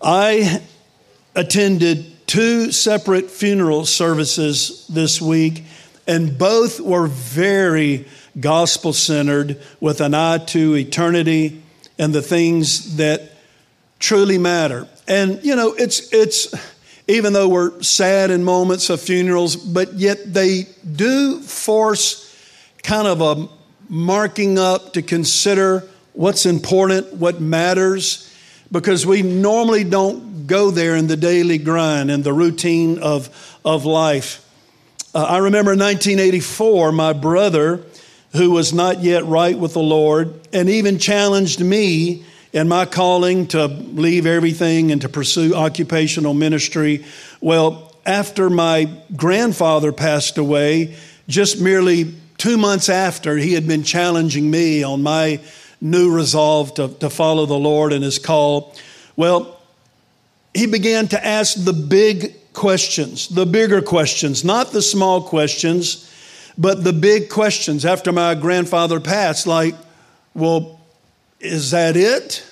I attended 2 separate funeral services this week, and both were very gospel-centered with an eye to eternity and the things that truly matter. And, it's even though we're sad in moments of funerals, but yet they do force kind of a marking up to consider what's important, what matters, because we normally don't go there in the daily grind and the routine of life. I remember in 1984, my brother, who was not yet right with the Lord, and even challenged me in my calling to leave everything and to pursue occupational ministry. Well, after my grandfather passed away, just merely 2 months after, he had been challenging me on my new resolve to follow the Lord and His call. Well, he began to ask the big questions, the bigger questions, not the small questions, but the big questions after my grandfather passed, like, well, is that it?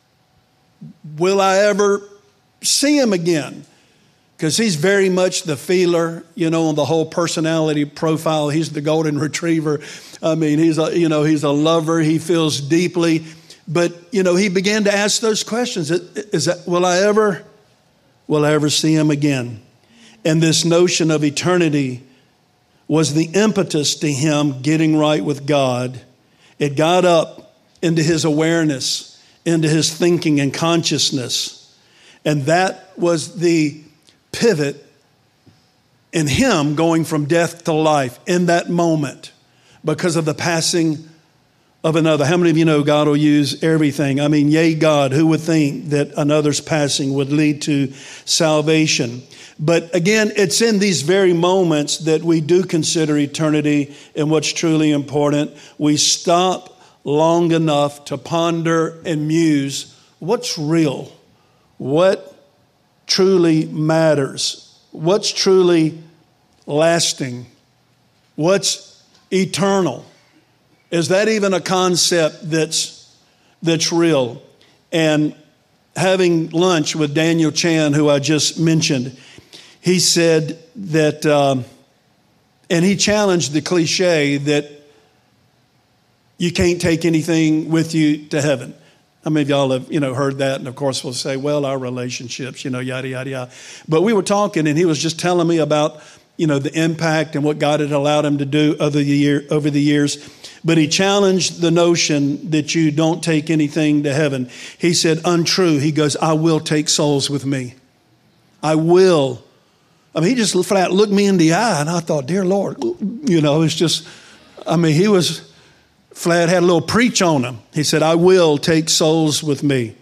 Will I ever see him again? Because he's very much the feeler, on the whole personality profile. He's the golden retriever. I mean, he's a lover. He feels deeply. But, he began to ask those questions. Will I ever see him again? And this notion of eternity was the impetus to him getting right with God. It got up into his awareness, into his thinking and consciousness. And that was the pivot in him going from death to life in that moment because of the passing of another. How many of you know God will use everything? I mean, yea, God, who would think that another's passing would lead to salvation? But again, it's in these very moments that we do consider eternity and what's truly important. We stop long enough to ponder and muse what's real, what truly matters, what's truly lasting, what's eternal. Is that even a concept that's real? And having lunch with Daniel Chan, who I just mentioned, he said that, and he challenged the cliche that you can't take anything with you to heaven. How many of y'all have, heard that? And of course we'll say, well, our relationships, yada, yada, yada. But we were talking and he was just telling me about, the impact and what God had allowed him to do over the years. But he challenged the notion that you don't take anything to heaven. He said, untrue. He goes, I will take souls with me. I will. I mean, he just flat looked me in the eye and I thought, dear Lord, it's just, he was flat, had a little preach on him. He said, I will take souls with me.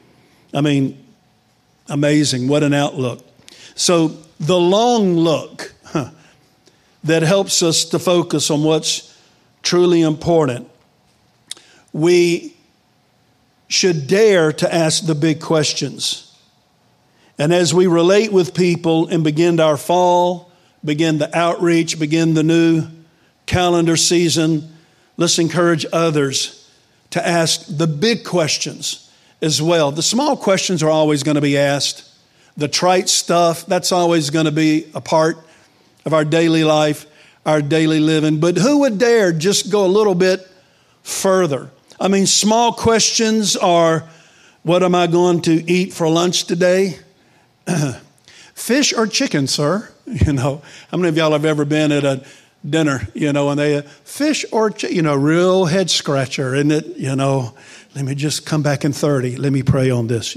Amazing. What an outlook. So the long look that helps us to focus on what's truly important. We should dare to ask the big questions. And as we relate with people and begin our fall, begin the outreach, begin the new calendar season, let's encourage others to ask the big questions as well. The small questions are always going to be asked. The trite stuff, that's always going to be a part of our daily life, our daily living. But who would dare just go a little bit further? Small questions are, what am I going to eat for lunch today? Fish or chicken, sir? How many of y'all have ever been at a dinner, and they fish or chicken, real head scratcher, isn't it? Let me just come back in 30. Let me pray on this,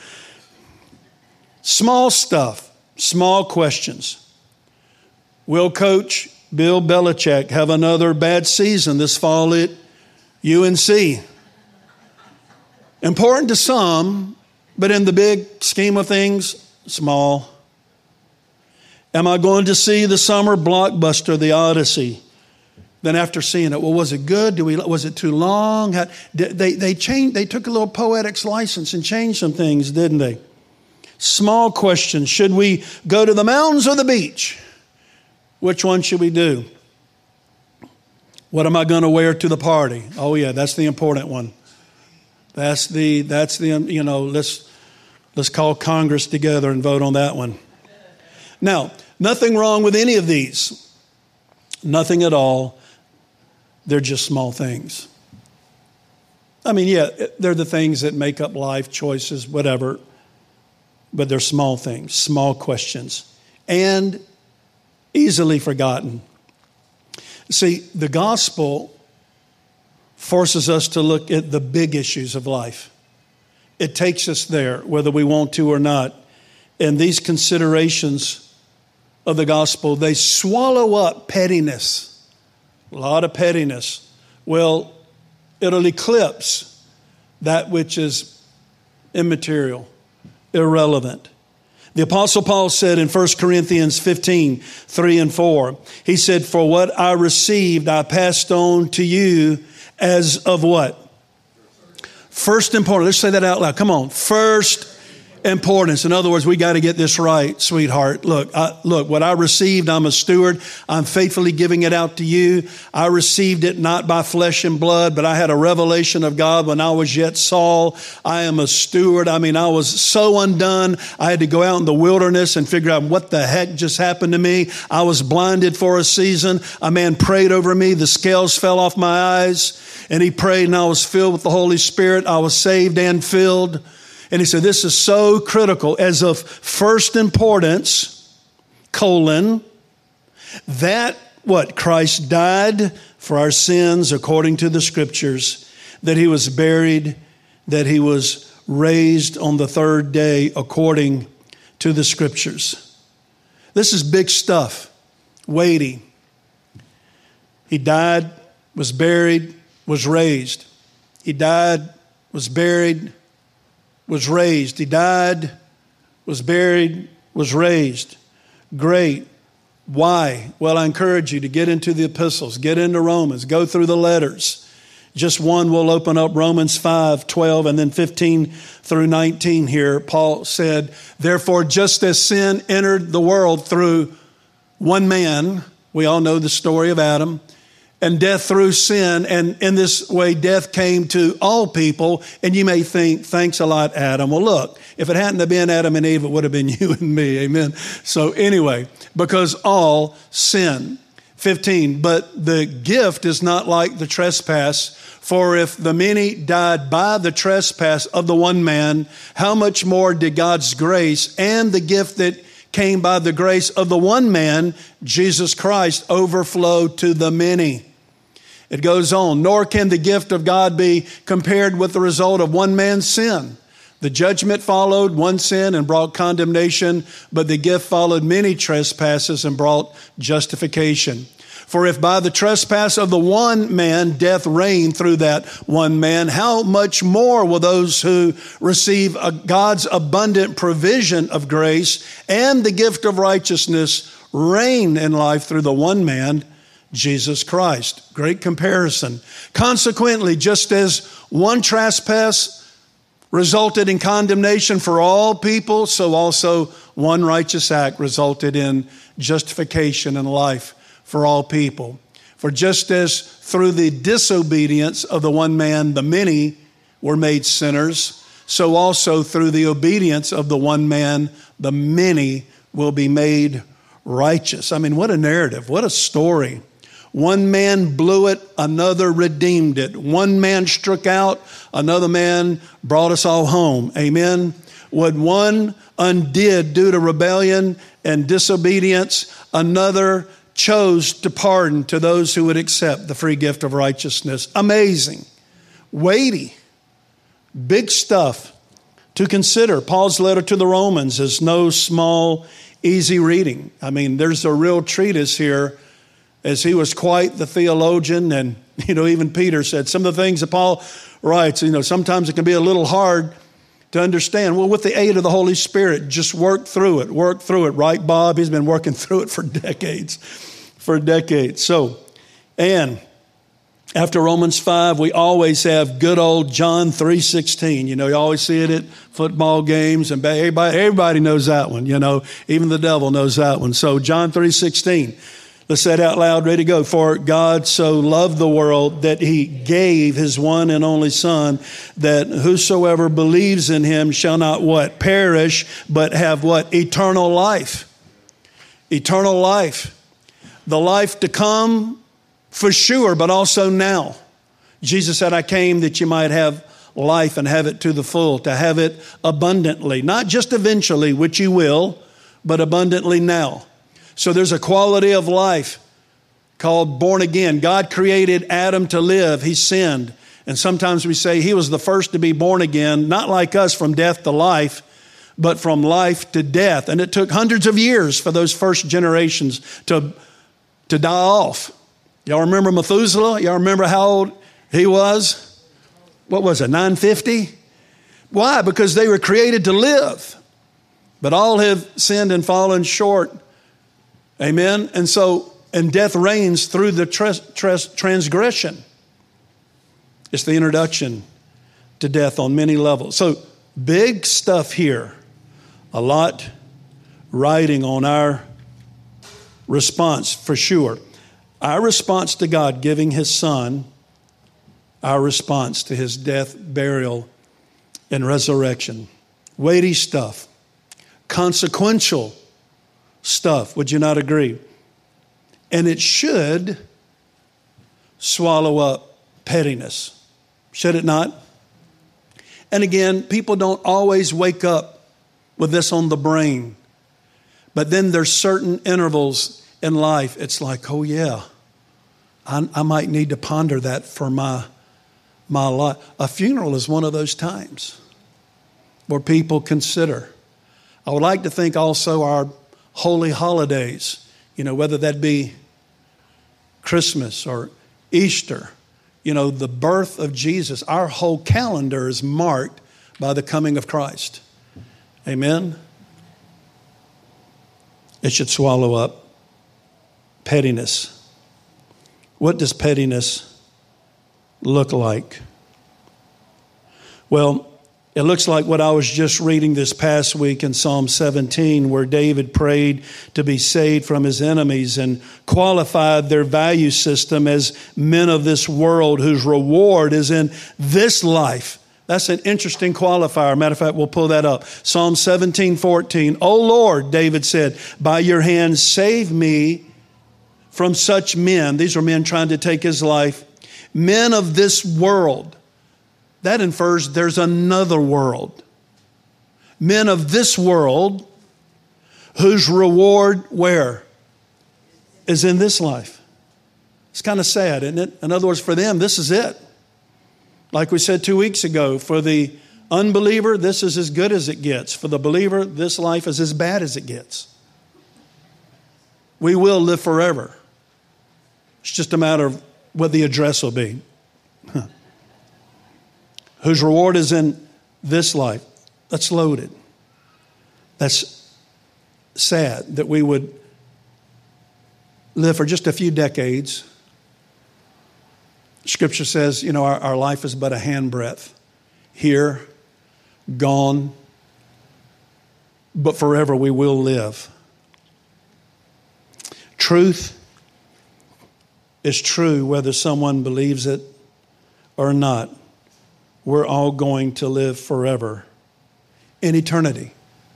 Small stuff, small questions. Will Coach Bill Belichick have another bad season this fall at UNC? Important to some, but in the big scheme of things, small. Am I going to see the summer blockbuster, The Odyssey? Then after seeing it, well, was it good? Was it too long? They changed. They took a little poetics license and changed some things, didn't they? Small questions. Should we go to the mountains or the beach? Which one should we do? What am I going to wear to the party? Oh yeah, that's the important one. Let's Let's call Congress together and vote on that one. Now, nothing wrong with any of these. Nothing at all. They're just small things. I mean, yeah, they're the things that make up life, choices, whatever. But they're small things, small questions, and easily forgotten. See, the gospel forces us to look at the big issues of life. It takes us there, whether we want to or not. And these considerations of the gospel, they swallow up pettiness, a lot of pettiness. Well, it'll eclipse that which is immaterial, irrelevant. The Apostle Paul said in 1 Corinthians 15, 3 and 4, he said, "For what I received, I passed on to you as of" what? First importance. Let's say that out loud. Come on. First importance. In other words, we got to get this right, sweetheart. Look, what I received, I'm a steward. I'm faithfully giving it out to you. I received it not by flesh and blood, but I had a revelation of God when I was yet Saul. I am a steward. I mean, I was so undone. I had to go out in the wilderness and figure out what the heck just happened to me. I was blinded for a season. A man prayed over me. The scales fell off my eyes, and he prayed, and I was filled with the Holy Spirit. I was saved and filled. And he said, this is so critical, as of first importance, that what? Christ died for our sins according to the Scriptures, that he was buried, that he was raised on the third day according to the Scriptures. This is big stuff, weighty. He died, was buried, was raised. He died, was buried, was raised. He died, was buried, was raised. Great. Why? Well, I encourage you to get into the epistles, get into Romans, go through the letters. Just one will open up Romans 5, 12, and then 15 through 19 here. Paul said, therefore, just as sin entered the world through one man, we all know the story of Adam, and death through sin, and in this way death came to all people. And you may think, thanks a lot, Adam. Well, look, if it hadn't have been Adam and Eve, it would have been you and me, amen? So anyway, because all sin. 15, but the gift is not like the trespass, for if the many died by the trespass of the one man, how much more did God's grace and the gift that came by the grace of the one man, Jesus Christ, overflow to the many? It goes on, nor can the gift of God be compared with the result of one man's sin. The judgment followed one sin and brought condemnation, but the gift followed many trespasses and brought justification. For if by the trespass of the one man death reigned through that one man, how much more will those who receive God's abundant provision of grace and the gift of righteousness reign in life through the one man, Jesus Christ? Great comparison. Consequently, just as one trespass resulted in condemnation for all people, so also one righteous act resulted in justification and life for all people. For just as through the disobedience of the one man, the many were made sinners, so also through the obedience of the one man, the many will be made righteous. I mean, what a narrative, what a story. One man blew it, another redeemed it. One man struck out, another man brought us all home. Amen. What one undid due to rebellion and disobedience, another chose to pardon to those who would accept the free gift of righteousness. Amazing, weighty, big stuff to consider. Paul's letter to the Romans is no small, easy reading. I mean, there's a real treatise here, as he was quite the theologian. And, even Peter said some of the things that Paul writes, sometimes it can be a little hard to understand. Well, with the aid of the Holy Spirit, just work through it. Right, Bob? He's been working through it for decades. So, and after Romans 5, we always have good old John 3:16. You always see it at football games, and everybody knows that one. Even the devil knows that one. So John 3:16. Let's say it out loud, ready to go. For God so loved the world that he gave his one and only Son, that whosoever believes in him shall not what? Perish, but have what? Eternal life. Eternal life. The life to come for sure, but also now. Jesus said, I came that you might have life and have it to the full, to have it abundantly. Not just eventually, which you will, but abundantly now. So there's a quality of life called born again. God created Adam to live. He sinned. And sometimes we say he was the first to be born again, not like us from death to life, but from life to death. And it took hundreds of years for those first generations to die off. Y'all remember Methuselah? Y'all remember how old he was? What was it, 950? Why? Because they were created to live. But all have sinned and fallen short. Amen. And death reigns through the transgression. It's the introduction to death on many levels. So big stuff here. A lot riding on our response for sure. Our response to God giving his Son, our response to his death, burial, and resurrection. Weighty stuff. Consequential stuff. Would you not agree? And it should swallow up pettiness. Should it not? And again, people don't always wake up with this on the brain. But then there's certain intervals in life. It's like, oh yeah, I might need to ponder that for my life. A funeral is one of those times where people consider. I would like to think also our holy holidays, whether that be Christmas or Easter, the birth of Jesus. Our whole calendar is marked by the coming of Christ. Amen? It should swallow up pettiness. What does pettiness look like? Well, it looks like what I was just reading this past week in Psalm 17, where David prayed to be saved from his enemies and qualified their value system as men of this world whose reward is in this life. That's an interesting qualifier. Matter of fact, we'll pull that up. Psalm 17:14. O Lord, David said, by your hand save me from such men. These are men trying to take his life. Men of this world. That infers there's another world. Men of this world whose reward where? Is in this life. It's kind of sad, isn't it? In other words, for them, this is it. Like we said 2 weeks ago, for the unbeliever, this is as good as it gets. For the believer, this life is as bad as it gets. We will live forever. It's just a matter of what the address will be. Whose reward is in this life. That's loaded. That's sad that we would live for just a few decades. Scripture says, our life is but a handbreadth. Here, gone, but forever we will live. Truth is true whether someone believes it or not. We're all going to live forever in eternity.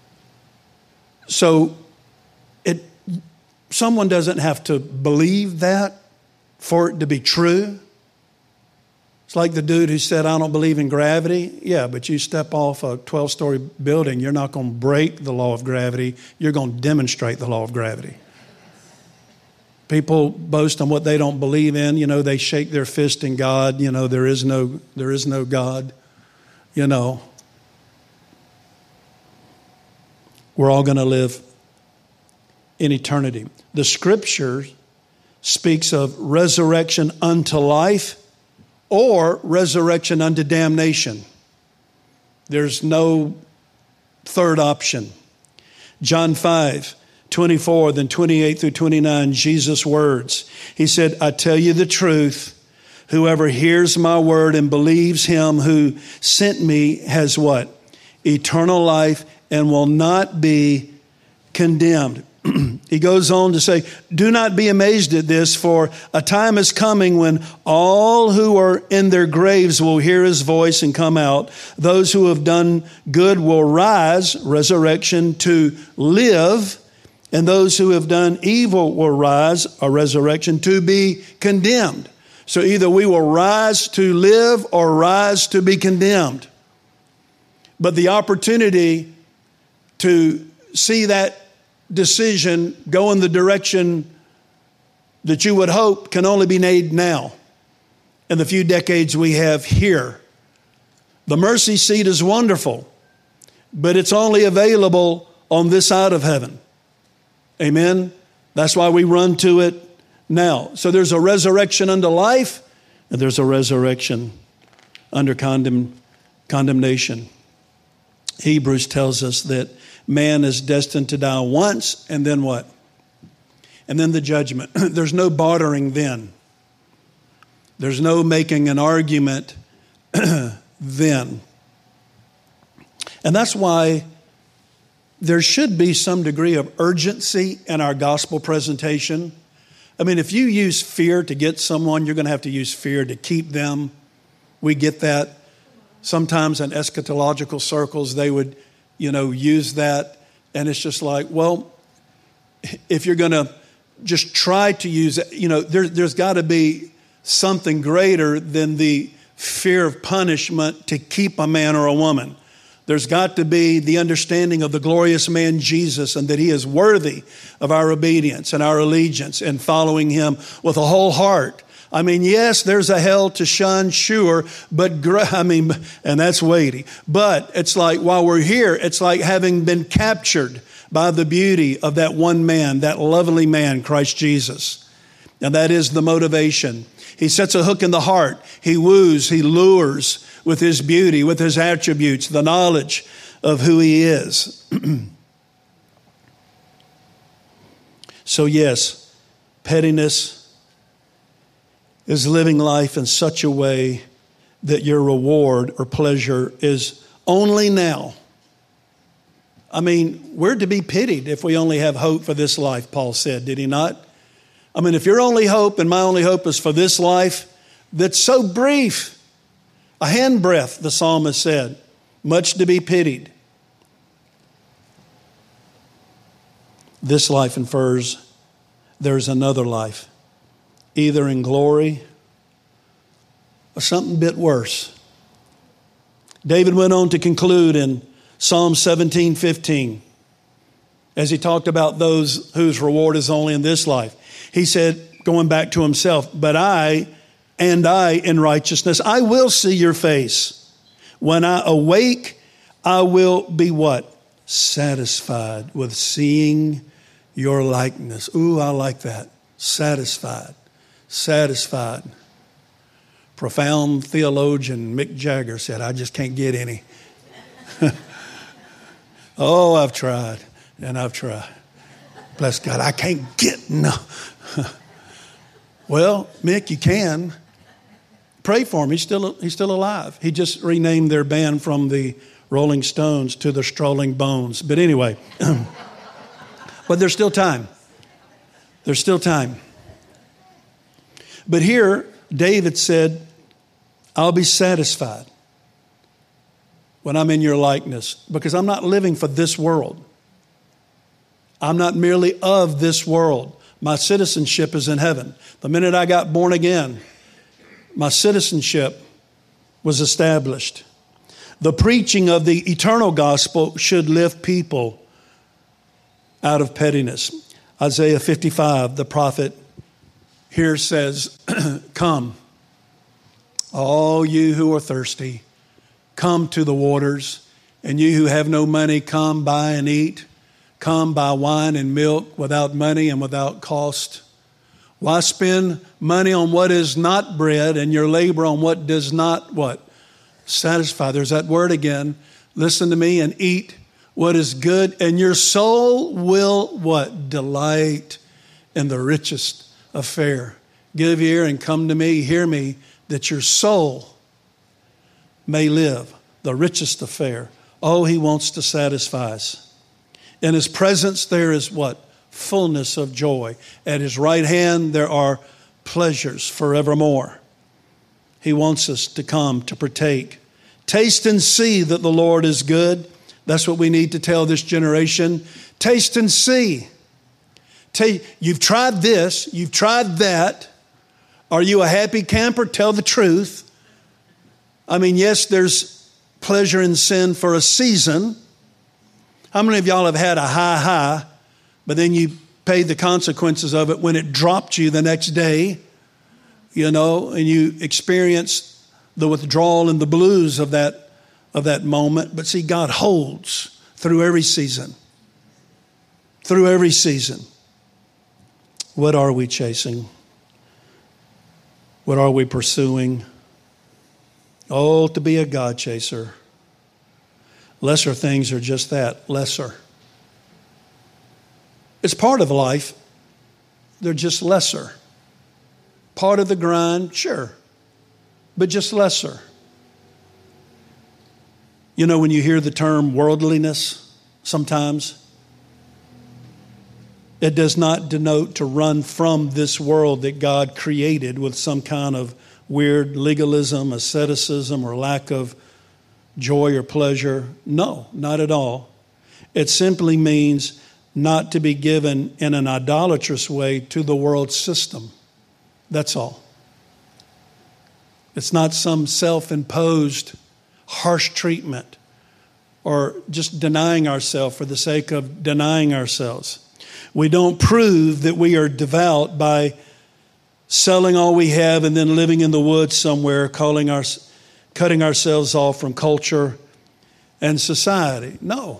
So someone doesn't have to believe that for it to be true. It's like the dude who said, I don't believe in gravity. Yeah, but you step off a 12-story building, you're not going to break the law of gravity. You're going to demonstrate the law of gravity. People boast on what they don't believe in. They shake their fist in God. There is no God. We're all going to live in eternity. The Scripture speaks of resurrection unto life or resurrection unto damnation. There's no third option. John 5:24, then 28 through 29, Jesus' words. He said, I tell you the truth, whoever hears my word and believes him who sent me has what? Eternal life and will not be condemned. He goes on to say, do not be amazed at this, for a time is coming when all who are in their graves will hear his voice and come out. Those who have done good will rise, resurrection, to live. And those who have done evil will rise, a resurrection, to be condemned. So either we will rise to live or rise to be condemned. But the opportunity to see that decision go in the direction that you would hope can only be made now, in the few decades we have here. The mercy seat is wonderful, but it's only available on this side of heaven. Amen? That's why we run to it now. So there's a resurrection unto life, and there's a resurrection under condemnation. Hebrews tells us that man is destined to die once, and then what? And then the judgment. There's no bartering then. There's no making an argument then. And that's why there should be some degree of urgency in our gospel presentation. I mean, if you use fear to get someone, you're going to have to use fear to keep them. We get that. Sometimes in eschatological circles, they would, use that. And it's just like, well, if you're going to just try to use it, there's got to be something greater than the fear of punishment to keep a man or a woman. There's got to be the understanding of the glorious man Jesus, and that he is worthy of our obedience and our allegiance and following him with a whole heart. I mean, yes, there's a hell to shun, sure, and that's weighty. But it's like, while we're here, it's like having been captured by the beauty of that one man, that lovely man, Christ Jesus. And that is the motivation. He sets a hook in the heart. He woos, he lures with his beauty, with his attributes, the knowledge of who he is. So yes, pettiness is living life in such a way that your reward or pleasure is only now. I mean, we're to be pitied if we only have hope for this life, Paul said, did he not? I mean, if your only hope and my only hope is for this life that's so brief, a handbreadth, the psalmist said, much to be pitied. This life infers there's another life, either in glory or something a bit worse. David went on to conclude in Psalm 17:15, as he talked about those whose reward is only in this life. He said, going back to himself, but I in righteousness, I will see your face. When I awake, I will be what? Satisfied with seeing your likeness. Ooh, I like that. Satisfied. Profound theologian Mick Jagger said, I just can't get any. Oh, I've tried and I've tried. Bless God, I can't get no. Well, Mick, you can. Pray for him. He's still alive. He just renamed their band from the Rolling Stones to the Strolling Bones. But anyway, but there's still time. There's still time. But here, David said, I'll be satisfied when I'm in your likeness, because I'm not living for this world. I'm not merely of this world. My citizenship is in heaven. The minute I got born again, my citizenship was established. The preaching of the eternal gospel should lift people out of pettiness. Isaiah 55, the prophet here says, come, all you who are thirsty, come to the waters, and you who have no money, come buy and eat. Come buy wine and milk without money and without cost. Why spend money on what is not bread and your labor on what does not what? Satisfy. There's that word again. Listen to me and eat what is good, and your soul will what? Delight in the richest of fare. Give ear and come to me, hear me, that your soul may live the richest of fare. Oh, he wants to satisfy us. In his presence there is what? fullness of joy. At his right hand there are pleasures forevermore. He wants us to come to partake. Taste and see that the Lord is good. That's what we need to tell this generation. Taste and see. You've tried this, you've tried that. Are you a happy camper? Tell the truth. I mean, yes, there's pleasure in sin for a season. How many of y'all have had a high, but then you paid the consequences of it when it dropped you the next day, and you experienced the withdrawal and the blues of that moment. But see, God holds through every season. Through every season. What are we chasing? What are we pursuing? Oh, to be a God chaser. Lesser things are just that, lesser. It's part of life. They're just lesser. Part of the grind, sure, but just lesser. When you hear the term worldliness, sometimes it does not denote to run from this world that God created with some kind of weird legalism, asceticism, or lack of joy or pleasure. No, not at all. It simply means not to be given in an idolatrous way to the world system. That's all. It's not some self-imposed harsh treatment or just denying ourselves for the sake of denying ourselves. We don't prove that we are devout by selling all we have and then living in the woods somewhere, cutting ourselves off from culture and society. No.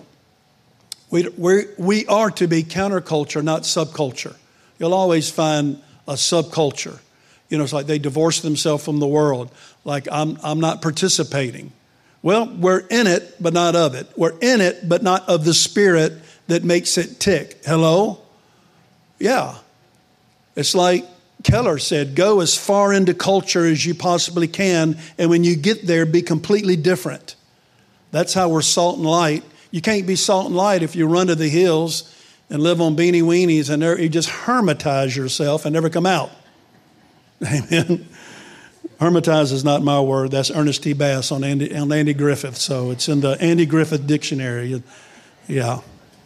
We are to be counterculture, not subculture. You'll always find a subculture. It's like they divorce themselves from the world. Like, I'm not participating. Well, we're in it, but not of it. We're in it, but not of the spirit that makes it tick. Hello? Yeah. It's like Keller said, go as far into culture as you possibly can, and when you get there, be completely different. That's how we're salt and light. You can't be salt and light if you run to the hills and live on beanie weenies and you just hermitize yourself and never come out. Amen. Hermitize is not my word. That's Ernest T. Bass on Andy Griffith. So it's in the Andy Griffith Dictionary. Yeah.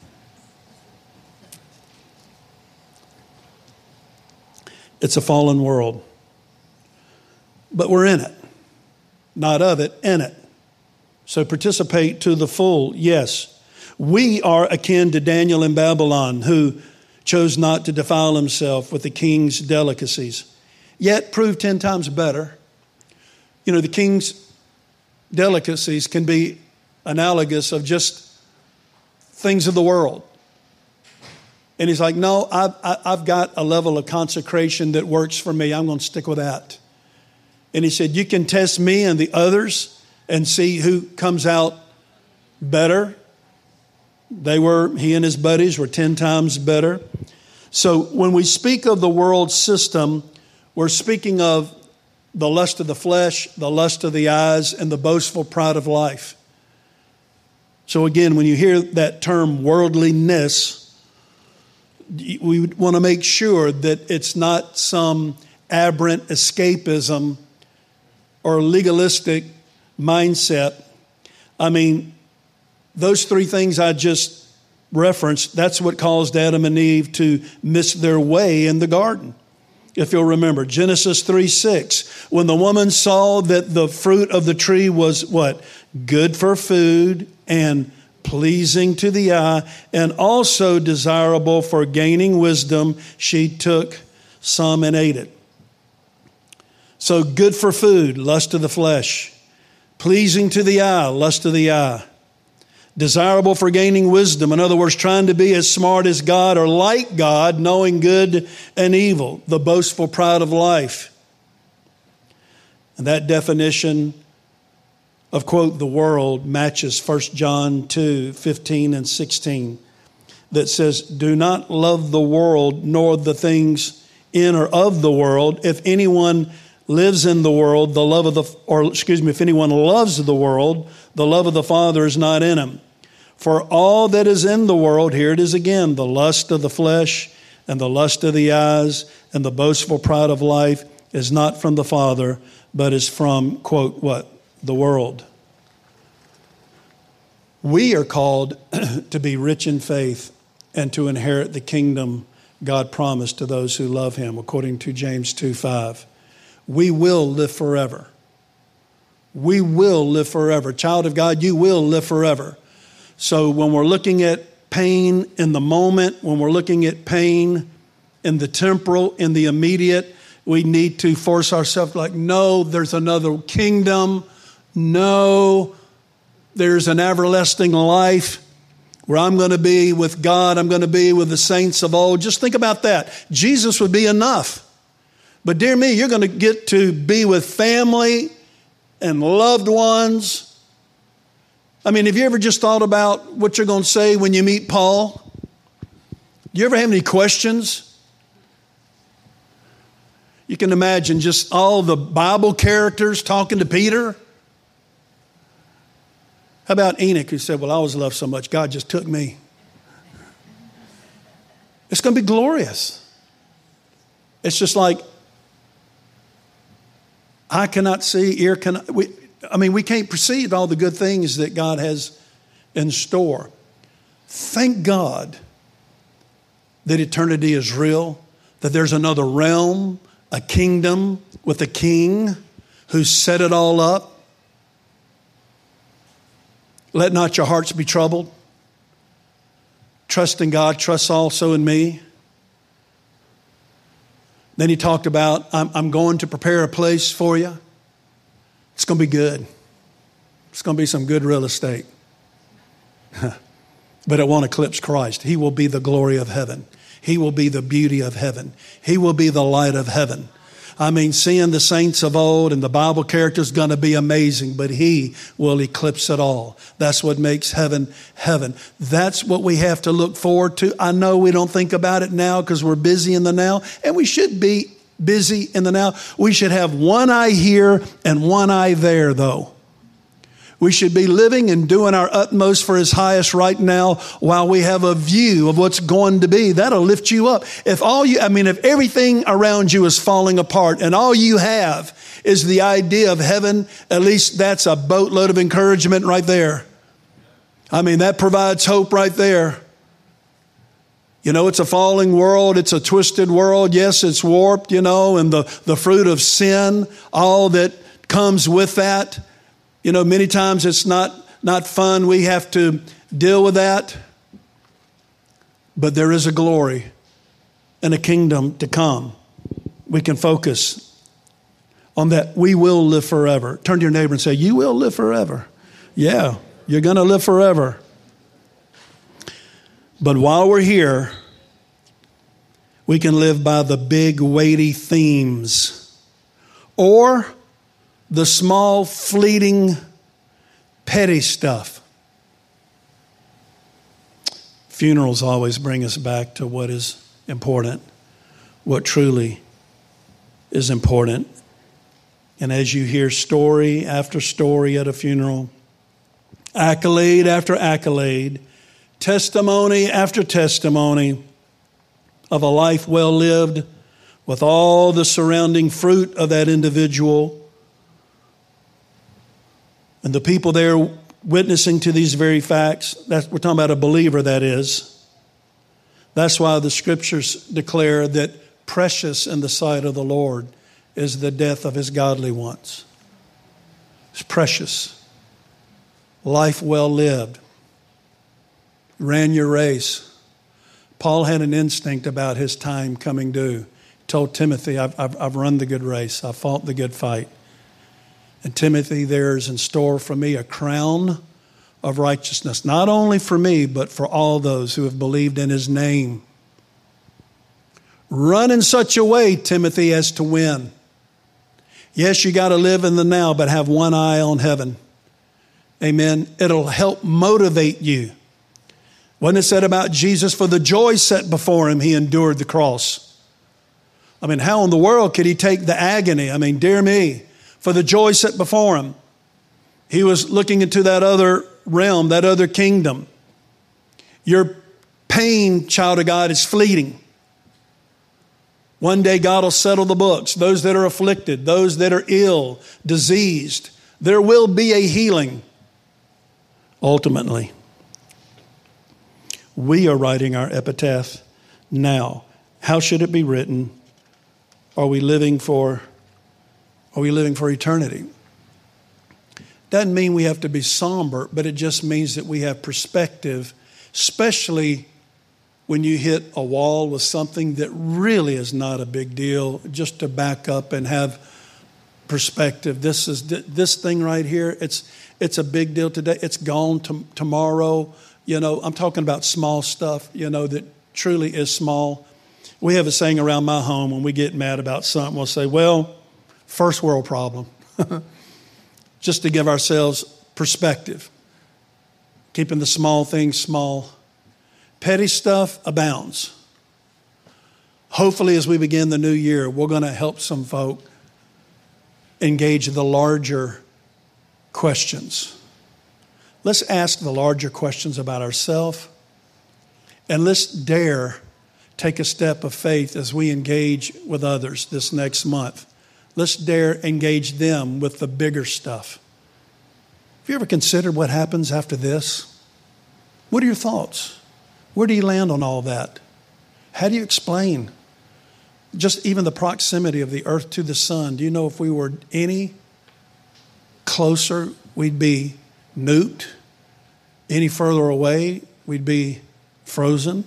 It's a fallen world. But we're in it. Not of it, in it. So participate to the full, yes. We are akin to Daniel in Babylon, who chose not to defile himself with the king's delicacies, yet proved 10 times better. The king's delicacies can be analogous of just things of the world. And he's like, no, I've got a level of consecration that works for me. I'm going to stick with that. And he said, you can test me and the others and see who comes out better. He and his buddies were 10 times better. So when we speak of the world system, we're speaking of the lust of the flesh, the lust of the eyes, and the boastful pride of life. So again, when you hear that term worldliness, we want to make sure that it's not some aberrant escapism or legalistic mindset. I mean, those three things I just referenced, that's what caused Adam and Eve to miss their way in the garden. If you'll remember, Genesis 3:6, when the woman saw that the fruit of the tree was what? Good for food and pleasing to the eye and also desirable for gaining wisdom, she took some and ate it. So good for food, lust of the flesh. Pleasing to the eye, lust of the eye. Desirable for gaining wisdom. In other words, trying to be as smart as God or like God, knowing good and evil. The boastful pride of life. And that definition of, quote, the world matches 1 John 2:15 and 16 that says, do not love the world nor the things in or of the world. If anyone lives in the world, if anyone loves the world, the love of the Father is not in him. For all that is in the world, here it is again, the lust of the flesh and the lust of the eyes and the boastful pride of life is not from the Father, but is from, quote, what? The world. We are called to be rich in faith and to inherit the kingdom God promised to those who love him, according to James 2:5. We will live forever. We will live forever. Child of God, you will live forever. So when we're looking at pain in the moment, when we're looking at pain in the temporal, in the immediate, we need to force ourselves like, no, there's another kingdom. No, there's an everlasting life where I'm going to be with God. I'm going to be with the saints of old. Just think about that. Jesus would be enough. But dear me, you're going to get to be with family and loved ones. I mean, have you ever just thought about what you're going to say when you meet Paul? Do you ever have any questions? You can imagine just all the Bible characters talking to Peter. How about Enoch, who said, well, I was loved so much, God just took me. It's going to be glorious. It's just like, eye cannot see, ear cannot. We can't perceive all the good things that God has in store. Thank God that eternity is real, that there's another realm, a kingdom with a king who set it all up. Let not your hearts be troubled. Trust in God, trust also in me. Then he talked about, I'm going to prepare a place for you. It's going to be good. It's going to be some good real estate. But it won't eclipse Christ. He will be the glory of heaven. He will be the beauty of heaven. He will be the light of heaven. I mean, seeing the saints of old and the Bible characters is going to be amazing, but he will eclipse it all. That's what makes heaven, heaven. That's what we have to look forward to. I know we don't think about it now because we're busy in the now, and we should be busy in the now. We should have one eye here and one eye there, though. We should be living and doing our utmost for his highest right now while we have a view of what's going to be. That'll lift you up. If everything around you is falling apart and all you have is the idea of heaven, at least that's a boatload of encouragement right there. I mean, that provides hope right there. You know, it's a falling world. It's a twisted world. Yes, it's warped, and the fruit of sin, all that comes with that. Many times it's not fun. We have to deal with that. But there is a glory and a kingdom to come. We can focus on that. We will live forever. Turn to your neighbor and say, you will live forever. Yeah, you're going to live forever. But while we're here, we can live by the big, weighty themes or the small, fleeting, petty stuff. Funerals always bring us back to what is important, what truly is important. And as you hear story after story at a funeral, accolade after accolade, testimony after testimony of a life well lived with all the surrounding fruit of that individual, and the people there witnessing to these very facts, we're talking about a believer, that is. That's why the scriptures declare that precious in the sight of the Lord is the death of his godly ones. It's precious. Life well lived. Ran your race. Paul had an instinct about his time coming due. He told Timothy, I've run the good race. I've fought the good fight. And Timothy, there is in store for me a crown of righteousness, not only for me, but for all those who have believed in his name. Run in such a way, Timothy, as to win. Yes, you got to live in the now, but have one eye on heaven. Amen. It'll help motivate you. Wasn't it said about Jesus, for the joy set before him, he endured the cross? I mean, how in the world could he take the agony? I mean, dear me. For the joy set before him. He was looking into that other realm, that other kingdom. Your pain, child of God, is fleeting. One day God will settle the books. Those that are afflicted, those that are ill, diseased, there will be a healing. Ultimately, we are writing our epitaph now. How should it be written? Are we living for eternity? Doesn't mean we have to be somber, but it just means that we have perspective, especially when you hit a wall with something that really is not a big deal, just to back up and have perspective. This thing right here, it's a big deal today. It's gone tomorrow. I'm talking about small stuff, that truly is small. We have a saying around my home when we get mad about something, we'll say, well, first world problem. Just to give ourselves perspective. Keeping the small things small. Petty stuff abounds. Hopefully, as we begin the new year, we're going to help some folk engage the larger questions. Let's ask the larger questions about ourselves, and let's dare take a step of faith as we engage with others this next month. Let's dare engage them with the bigger stuff. Have you ever considered what happens after this? What are your thoughts? Where do you land on all that? How do you explain just even the proximity of the earth to the sun? Do you know if we were any closer, we'd be nuked? Any further away, we'd be frozen?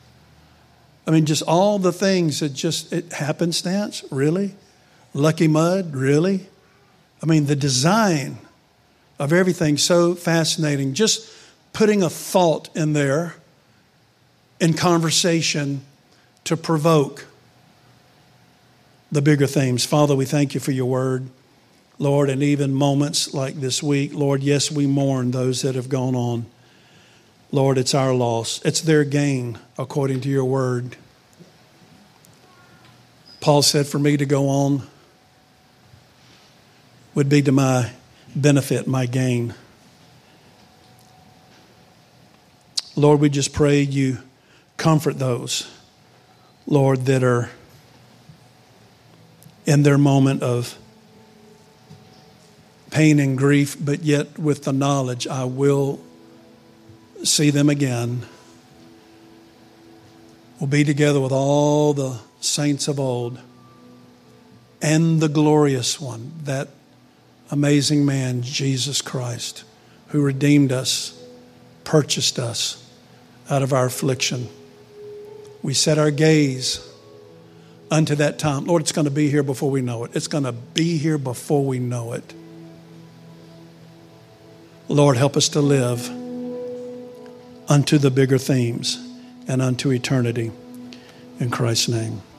I mean, just all the things that it happenstance, really? Lucky mud, really? I mean, the design of everything so fascinating. Just putting a thought in there in conversation to provoke the bigger themes. Father, we thank you for your word, Lord, and even moments like this week, Lord, yes, we mourn those that have gone on. Lord, it's our loss. It's their gain, according to your word. Paul said, for me to go on would be to my benefit, my gain. Lord, we just pray you comfort those, Lord, that are in their moment of pain and grief, but yet with the knowledge I will see them again. We'll be together with all the saints of old and the glorious one, that amazing man, Jesus Christ, who redeemed us, purchased us out of our affliction. We set our gaze unto that time. Lord, it's going to be here before we know it. It's going to be here before we know it. Lord, help us to live unto the bigger themes and unto eternity. In Christ's name.